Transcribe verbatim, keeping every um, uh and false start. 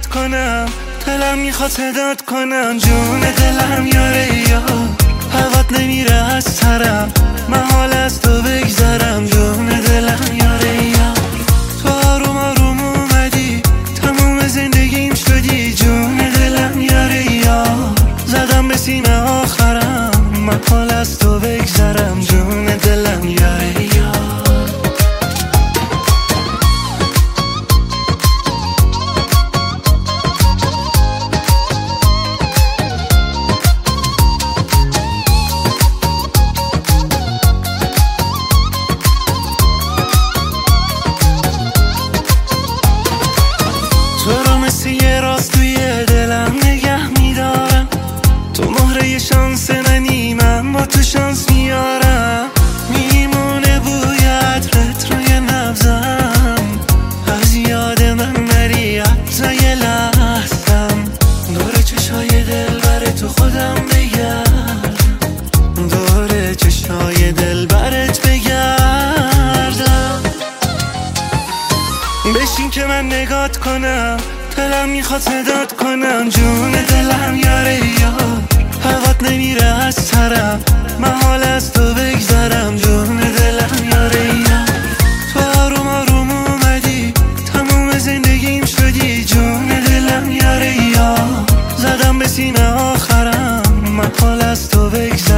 نگات کنم، دلم میخواد صدات کنم، جون دلم یاره یا هوات نمیره از سرم، محال از تو بگذرم، جون دلم یاره یا تو آروم آروم اومدی تموم زندگیم شدی، جون دلم یاره یا زدم به سینه آخرم، محال از تو بگذرم، جون دلم یاره یا تو رو مثل یه راست توی دلم نگه میدارم، تو مهره شانس منی، من با تو شانس میارم، میمونه بوی عطرت روی نبضم، از یاد من نری حتی یه لحظم، دور چشای دل بره تو خودم بگردم، دور چشای دل برت بگردم، بشین که من نگات کنم، دلم میخواد صدات کنم، جون دلم یاره یا هوات نمیره از سرم، محال از تو بگذرم، جون دلم یاره یا تو آروم آروم اومدی تموم زندگیم شدی، جون دلم یاره یا زدم به سینه آخرم، محال از تو بگذرم.